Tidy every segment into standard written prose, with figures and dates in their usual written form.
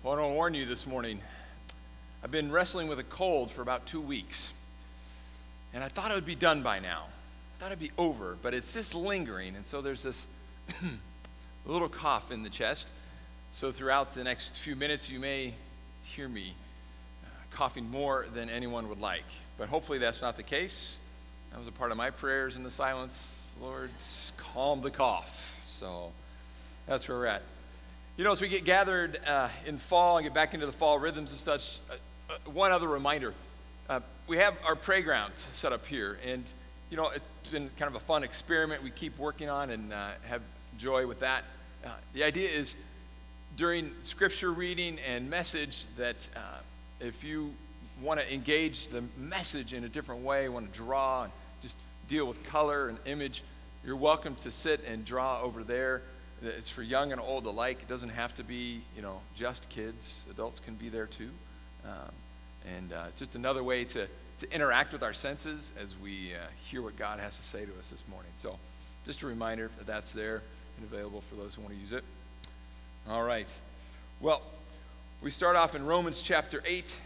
Well, I want to warn you this morning. I've been wrestling with a cold for about 2 weeks, and I thought it would be done by now. I thought it'd be over, but it's just lingering, and so there's this little cough in the chest. So throughout the next few minutes, you may hear me coughing more than anyone would like, but hopefully that's not the case. That was a part of my prayers in the silence. Lord, calm the cough. So that's where we're at. You know, as we get gathered in fall and get back into the fall rhythms and such, one other reminder. We have our playgrounds set up here, and, you know, it's been kind of a fun experiment we keep working on and have joy with that. The idea is during scripture reading and message that if you want to engage the message in a different way, want to draw and just deal with color and image, you're welcome to sit and draw over there. It's for young and old alike. It doesn't have to be, you know, just kids. Adults can be there too. Just another way to interact with our senses as we hear what God has to say to us this morning. So just a reminder that that's there and available for those who want to use it. All right. Well, we start off in Romans chapter 8,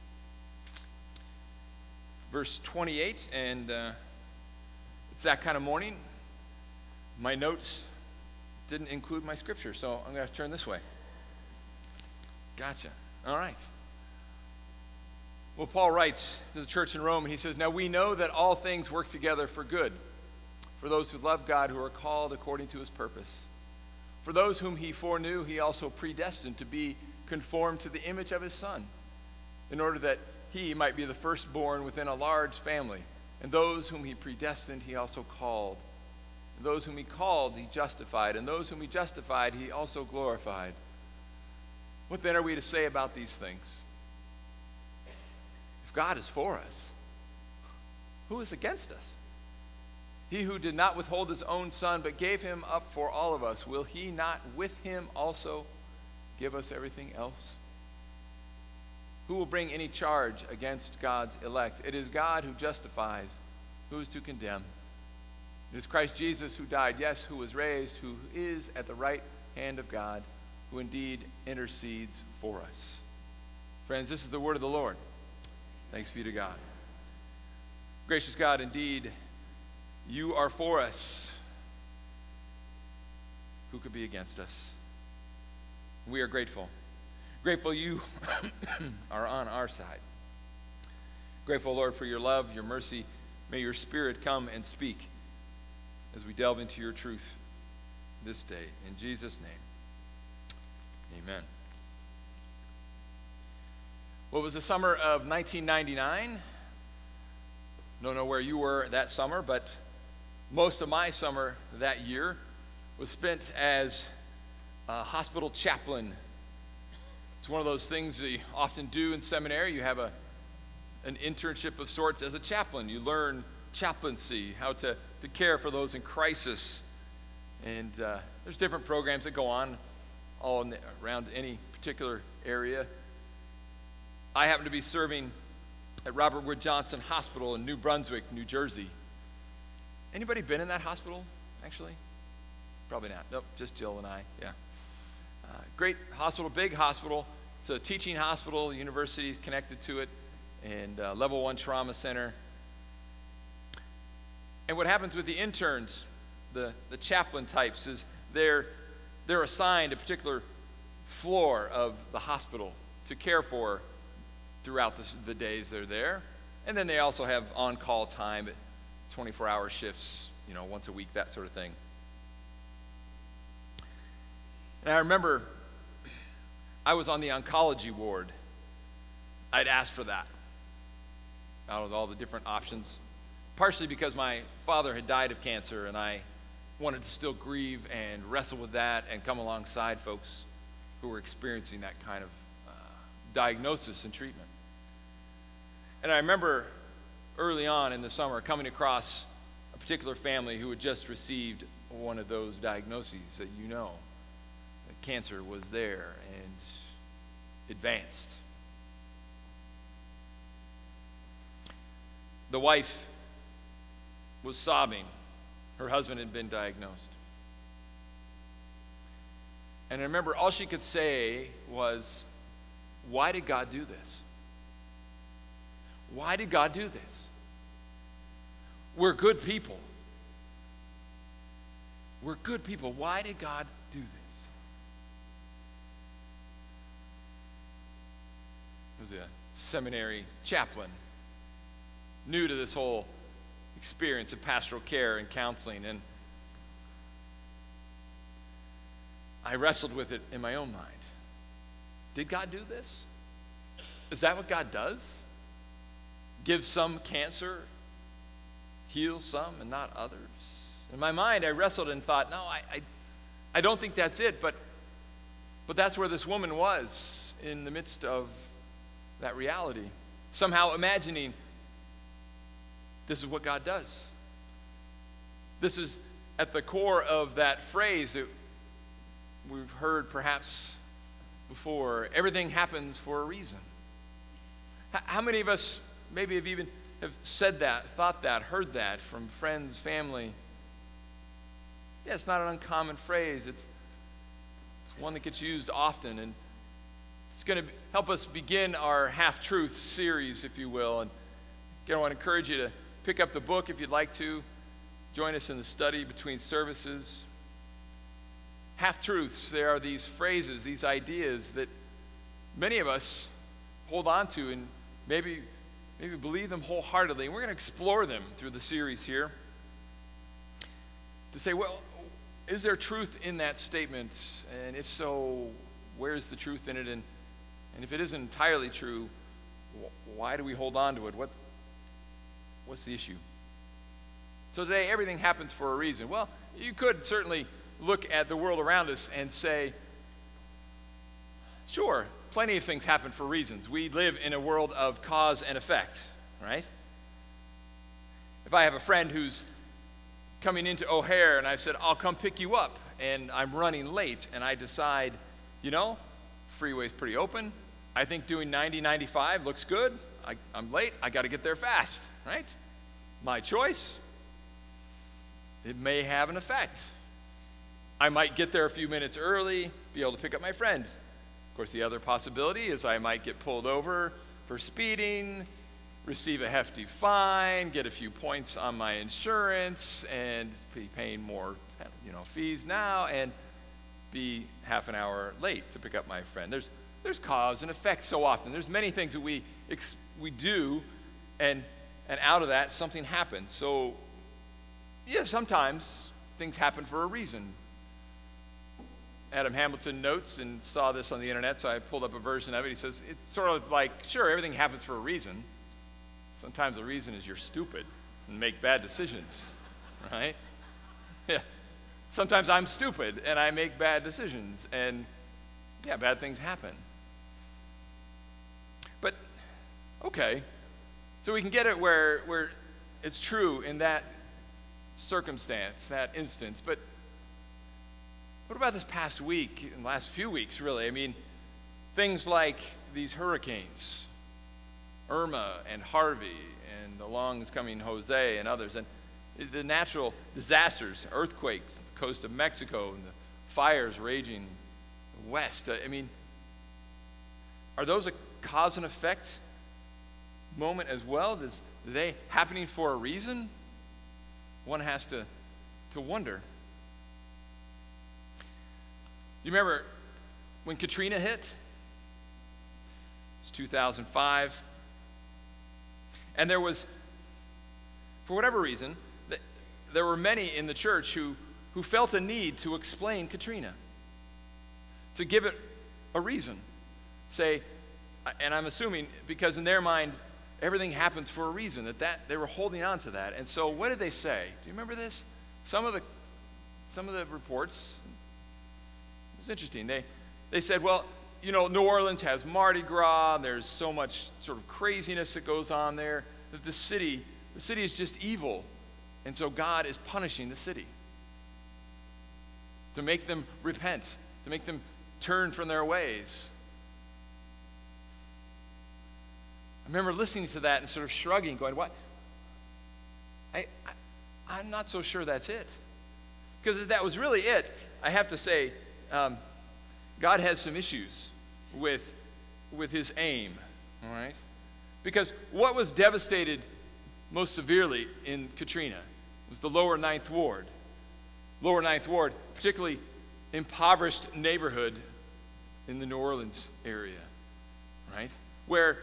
verse 28, and it's that kind of morning. My notes didn't include my scripture, so I'm going to turn this way. Gotcha. All right. Well, Paul writes to the church in Rome, and he says, "Now we know that all things work together for good, for those who love God, who are called according to his purpose. For those whom he foreknew, he also predestined to be conformed to the image of his Son, in order that he might be the firstborn within a large family. And those whom he predestined, he also called. And those whom he called, he justified. And those whom he justified, he also glorified. What then are we to say about these things? If God is for us, who is against us? He who did not withhold his own Son, but gave him up for all of us, will he not with him also give us everything else? Who will bring any charge against God's elect? It is God who justifies. Who is to condemn? It is Christ Jesus who died, yes, who was raised, who is at the right hand of God, who indeed intercedes for us." Friends, this is the word of the Lord. Thanks be to God. Gracious God, indeed, you are for us. Who could be against us? We are grateful. Grateful you are on our side. Grateful, Lord, for your love, your mercy. May your Spirit come and speak as we delve into your truth this day. In Jesus' name, amen. Well, it was the summer of 1999. Don't know where you were that summer, but most of my summer that year was spent as a hospital chaplain. It's one of those things that you often do in seminary. You have an internship of sorts as a chaplain. You learn chaplaincy, how to care for those in crisis. And there's different programs that go on all around any particular area. I happen to be serving at Robert Wood Johnson Hospital in New Brunswick, New Jersey. Anybody been in that hospital, actually? Probably not. Nope, just Jill and I, yeah. Great hospital, big hospital. It's a teaching hospital, university is connected to it, and level 1 trauma center. And what happens with the interns, the chaplain types, is they're assigned a particular floor of the hospital to care for throughout the days they're there. And then they also have on-call time at 24-hour shifts, you know, once a week, that sort of thing. And I remember I was on the oncology ward. I'd asked for that out of all the different options, partially because my father had died of cancer, and I wanted to still grieve and wrestle with that and come alongside folks who were experiencing that kind of diagnosis and treatment. And I remember early on in the summer coming across a particular family who had just received one of those diagnoses that you know. Cancer was there and advanced. The wife was sobbing. Her husband had been diagnosed. And I remember all she could say was, Why did God do this? Why did God do this? We're good people. We're good people. Why did God do this? I was a seminary chaplain, new to this whole experience of pastoral care and counseling, and I wrestled with it in my own mind. Did God do this? Is that what God does? Give some cancer, heal some and not others? In my mind, I wrestled and thought, no, I don't think that's it, but that's where this woman was in the midst of that reality, somehow imagining this is what God does. This is at the core of that phrase that we've heard perhaps before: everything happens for a reason. How many of us maybe have said that, thought that, heard that from friends, family? Yeah, it's not an uncommon phrase. It's one that gets used often, and it's going to help us begin our Half-Truth series, if you will. And again, I want to encourage you to pick up the book if you'd like to. Join us in the study between services. Half-truths, there are these phrases, these ideas that many of us hold on to and maybe believe them wholeheartedly. And we're going to explore them through the series here to say, well, is there truth in that statement? And if so, where's the truth in it? And if it isn't entirely true, why do we hold on to it? What's the issue? So today, everything happens for a reason. Well, you could certainly look at the world around us and say, sure, plenty of things happen for reasons. We live in a world of cause and effect, right? If I have a friend who's coming into O'Hare and I said, I'll come pick you up, and I'm running late, and I decide, freeway's pretty open. I think doing 90-95 looks good. I'm late. I got to get there fast, right? My choice. It may have an effect. I might get there a few minutes early, be able to pick up my friend. Of course, the other possibility is I might get pulled over for speeding, receive a hefty fine, get a few points on my insurance, and be paying more, fees now, and be half an hour late to pick up my friend. There's cause and effect so often. There's many things that we do, and out of that something happens. So, yeah, sometimes things happen for a reason. Adam Hamilton notes, and saw this on the internet, so I pulled up a version of it. He says, it's sort of like, sure, everything happens for a reason. Sometimes the reason is you're stupid and make bad decisions, right? Yeah. Sometimes I'm stupid and I make bad decisions, and yeah, bad things happen. But, okay, so we can get it where it's true in that circumstance, that instance. But what about this past week, and last few weeks, really? I mean, things like these hurricanes, Irma and Harvey, and the long-coming Jose and others, and the natural disasters, earthquakes, the coast of Mexico, and the fires raging west. I mean, are those a cause and effect moment as well? Are they happening for a reason? One has to wonder. Do you remember when Katrina hit? It was 2005. And there was, for whatever reason, there were many in the church who felt a need to explain Katrina, to give it a reason. Say, and I'm assuming because in their mind, everything happens for a reason, that they were holding on to that. And so what did they say? Do you remember this? Some of the reports, it was interesting. They said, well, New Orleans has Mardi Gras. There's so much sort of craziness that goes on there that the city is just evil. And so God is punishing the city to make them repent, to make them turn from their ways. I remember listening to that and sort of shrugging, going, what? I'm not so sure that's it. Because if that was really it, I have to say, God has some issues with with his aim, all right? Because what was devastated most severely in Katrina was the lower Ninth Ward. Lower Ninth Ward, particularly impoverished neighborhood in the New Orleans area, right? Where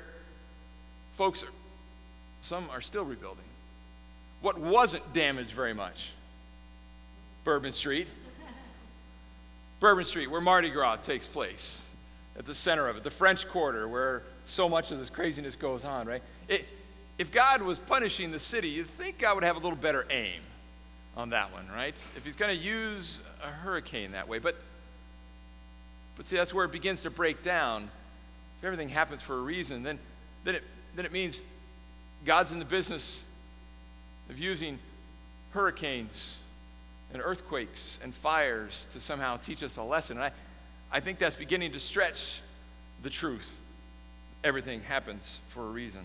some are still rebuilding. What wasn't damaged very much? Bourbon Street. Bourbon Street, where Mardi Gras takes place, at the center of it. The French Quarter, where so much of this craziness goes on, right? If God was punishing the city, you'd think God would have a little better aim on that one, right? If he's going to use a hurricane that way. But see, that's where it begins to break down. If everything happens for a reason, then it means God's in the business of using hurricanes and earthquakes and fires to somehow teach us a lesson. And I think that's beginning to stretch the truth. Everything happens for a reason.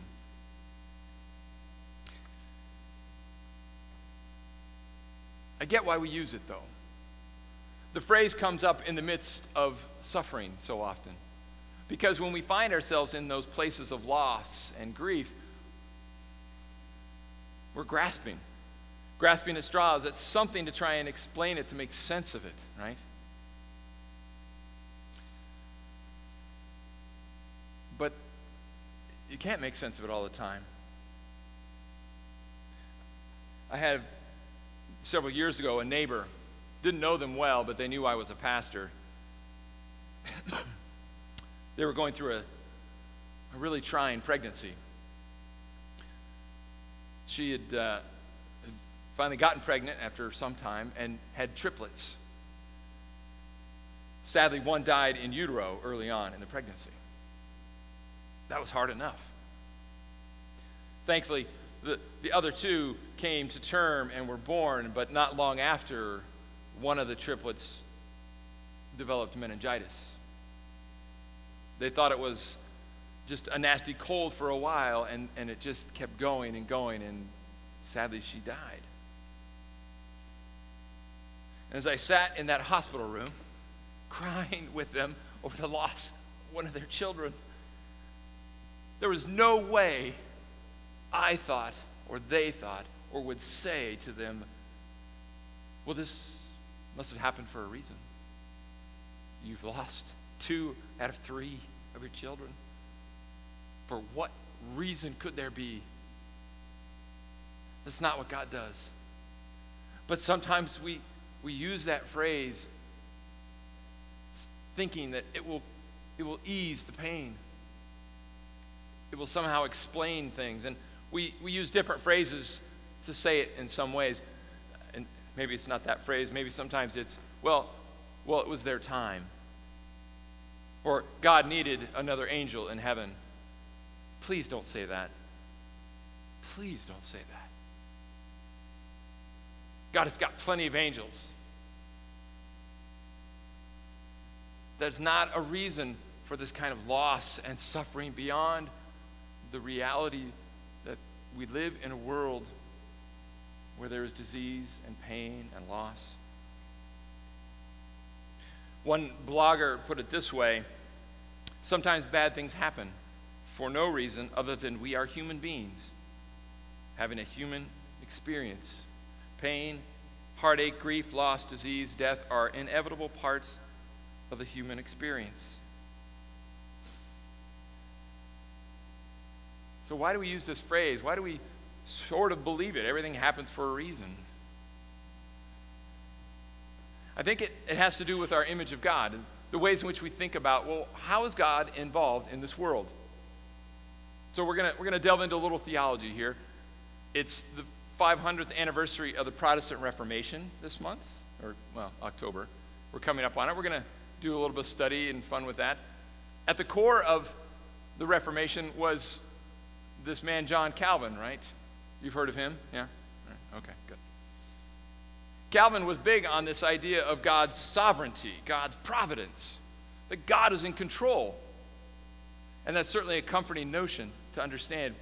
I get why we use it, though. The phrase comes up in the midst of suffering so often. Because when we find ourselves in those places of loss and grief, we're grasping at straws at something to try and explain it, to make sense of it, right? But you can't make sense of it all the time. I had several years ago a neighbor, didn't know them well, but they knew I was a pastor. They were going through a really trying pregnancy. She had finally gotten pregnant after some time and had triplets. Sadly, one died in utero early on in the pregnancy. That was hard enough. Thankfully, the other two came to term and were born, but not long after, one of the triplets developed meningitis. They thought it was just a nasty cold for a while, and it just kept going, and sadly she died. And as I sat in that hospital room, crying with them over the loss of one of their children, there was no way I thought, or they thought, or would say to them, well, this must have happened for a reason. You've lost 2 out of 3 of your children. For what reason could there be? That's not what God does. But sometimes we use that phrase thinking that it will ease the pain. It will somehow explain things. And we use different phrases to say it in some ways. And maybe it's not that phrase. Maybe sometimes it's, well, it was their time. Or God needed another angel in heaven. Please don't say that. Please don't say that. God has got plenty of angels. There's not a reason for this kind of loss and suffering beyond the reality that we live in a world where there is disease and pain and loss. One blogger put it this way: sometimes bad things happen for no reason other than we are human beings having a human experience. Pain, heartache, grief, loss, disease, death are inevitable parts of the human experience. So why do we use this phrase? Why do we sort of believe it? Everything happens for a reason. I think it has to do with our image of God and the ways in which we think about, well, how is God involved in this world? So we're gonna delve into a little theology here. It's the 500th anniversary of the Protestant Reformation this month, October. We're coming up on it. We're gonna do a little bit of study and fun with that. At the core of the Reformation was this man, John Calvin, right? You've heard of him? Yeah? Right. Okay, good. Calvin was big on this idea of God's sovereignty, God's providence, that God is in control. And that's certainly a comforting notion to understand.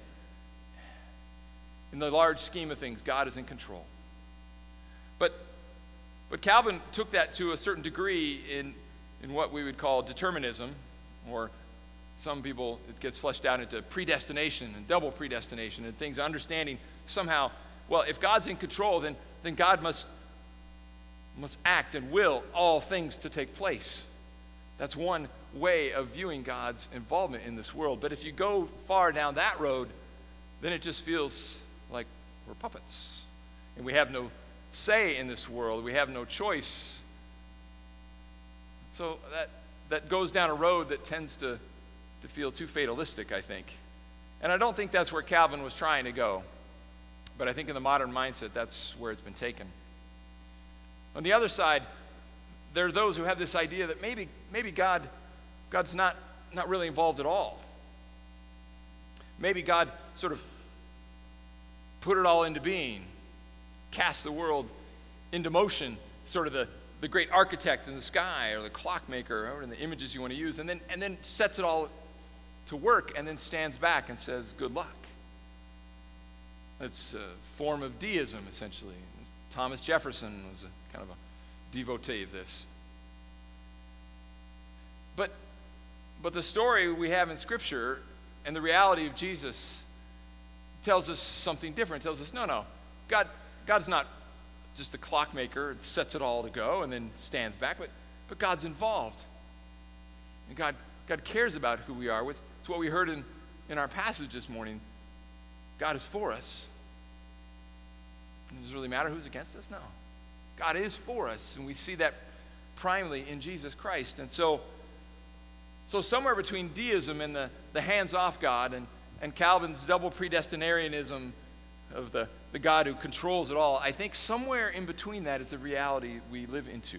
In the large scheme of things, God is in control. But Calvin took that to a certain degree in what we would call determinism, or Some people, it gets fleshed out into predestination and double predestination and things, understanding somehow, well, if God's in control, then God must act and will all things to take place. That's one way of viewing God's involvement in this world. But if you go far down that road, then it just feels like we're puppets. And we have no say in this world. We have no choice. So that goes down a road that tends to feel too fatalistic, I think. And I don't think that's where Calvin was trying to go. But I think in the modern mindset, that's where it's been taken. On the other side, there are those who have this idea that maybe God's not really involved at all. Maybe God sort of put it all into being, cast the world into motion, sort of the great architect in the sky or the clockmaker, or in the images you want to use, and then sets it all to work and then stands back and says, good luck. It's a form of deism, essentially. Thomas Jefferson was a kind of a devotee of this. But the story we have in Scripture and the reality of Jesus tells us something different. It tells us, no, God's not just a clockmaker and sets it all to go and then stands back, but God's involved. And God cares about who we are. It's what we heard in our passage this morning. God is for us. Does it really matter who's against us? No. God is for us, and we see that primarily in Jesus Christ. And so somewhere between deism and the hands-off God and Calvin's double predestinarianism of the God who controls it all, I think somewhere in between that is the reality we live into.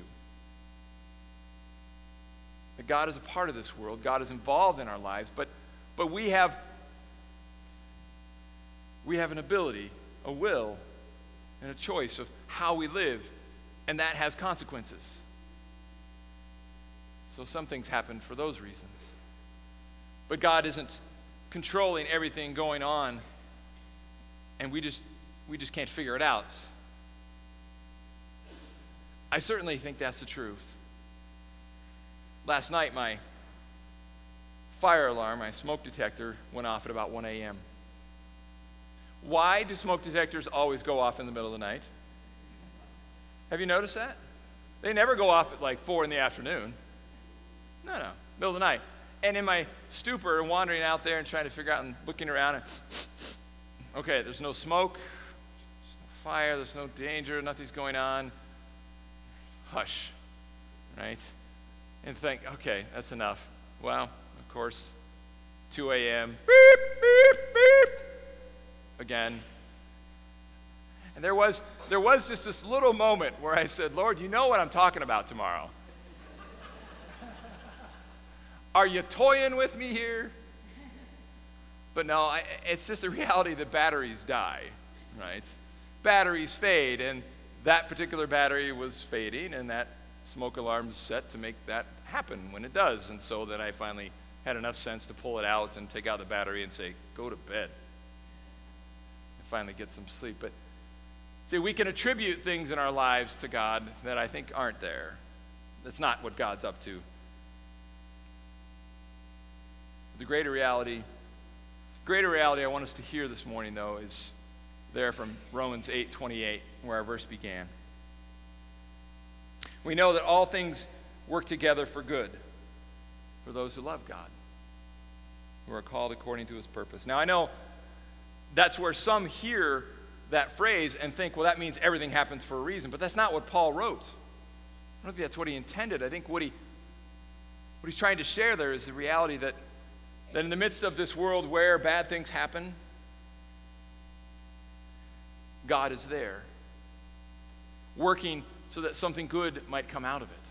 That God is a part of this world. God is involved in our lives, but we have an ability, a will, and a choice of how we live, and that has consequences. So some things happen for those reasons. But God isn't controlling everything going on, and we just can't figure it out. I certainly think that's the truth. Last night, my fire alarm, my smoke detector, went off at about 1 a.m. Why do smoke detectors always go off in the middle of the night? Have you noticed that? They never go off at like 4 in the afternoon. No, middle of the night. And in my stupor and wandering out there and trying to figure out and looking around, okay, there's no smoke, there's no fire, there's no danger, nothing's going on. Hush, right? And think, okay, that's enough. Well, of course, 2 a.m., beep, beep, beep, again. And there was just this little moment where I said, Lord, you know what I'm talking about tomorrow. Are you toying with me here? But no, it's just a reality that batteries die, right? Batteries fade, and that particular battery was fading, and that smoke alarm is set to make that happen when it does. And so then I finally had enough sense to pull it out and take out the battery and say, go to bed. And finally get some sleep. But see, we can attribute things in our lives to God that I think aren't there. That's not what God's up to. The greater reality I want us to hear this morning, though, is there from Romans 8:28, where our verse began. We know that all things work together for good for those who love God, who are called according to his purpose. Now, I know that's where some hear that phrase and think, well, that means everything happens for a reason, but that's not what Paul wrote. I don't think that's what he intended. I think what he's trying to share there is the reality that in the midst of this world where bad things happen, God is there, working so that something good might come out of it.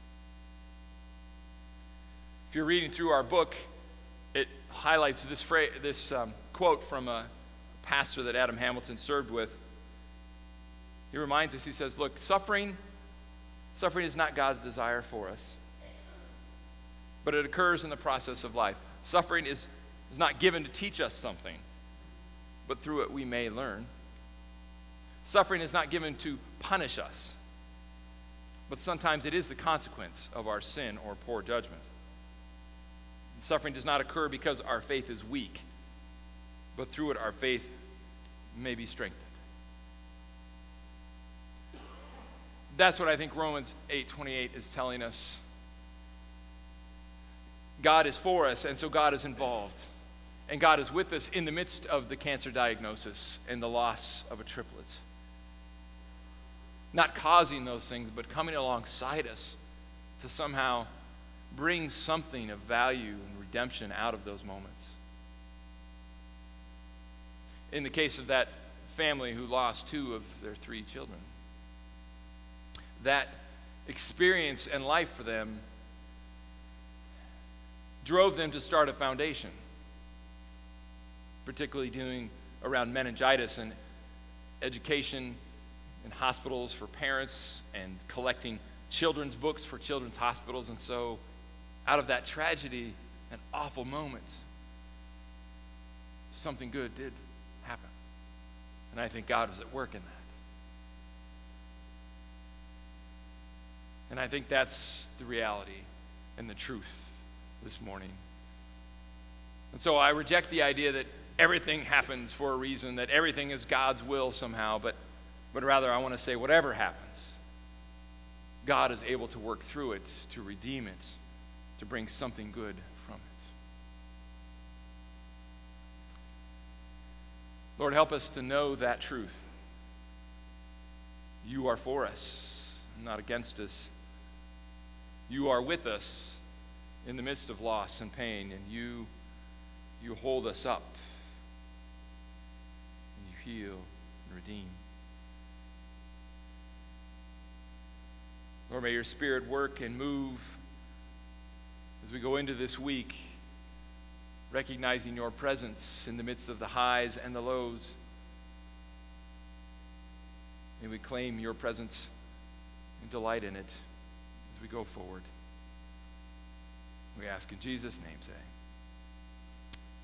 If you're reading through our book, it highlights this quote from a pastor that Adam Hamilton served with. He reminds us, he says, look, suffering is not God's desire for us, but it occurs in the process of life. Suffering is not given to teach us something, but through it we may learn. Suffering is not given to punish us, but sometimes it is the consequence of our sin or poor judgment. Suffering does not occur because our faith is weak, but through it our faith may be strengthened. That's what I think Romans 8:28 is telling us. God is for us, and so God is involved. And God is with us in the midst of the cancer diagnosis and the loss of a triplet. Not causing those things, but coming alongside us to somehow bring something of value and redemption out of those moments. In the case of that family who lost 2 of their 3 children, that experience and life for them drove them to start a foundation, particularly dealing around meningitis and education in hospitals for parents and collecting children's books for children's hospitals. And so out of that tragedy and awful moments, something good did happen. And I think God was at work in that. And I think that's the reality and the truth this morning. And so I reject the idea that everything happens for a reason, that everything is God's will somehow, but rather I want to say whatever happens, God is able to work through it, to redeem it, to bring something good from it. Lord, help us to know that truth. You are for us, not against us. You are with us in the midst of loss and pain, and you hold us up, and you heal and redeem. Lord, may your Spirit work and move as we go into this week, recognizing your presence in the midst of the highs and the lows. May we claim your presence and delight in it as we go forward. We ask in Jesus' name, say.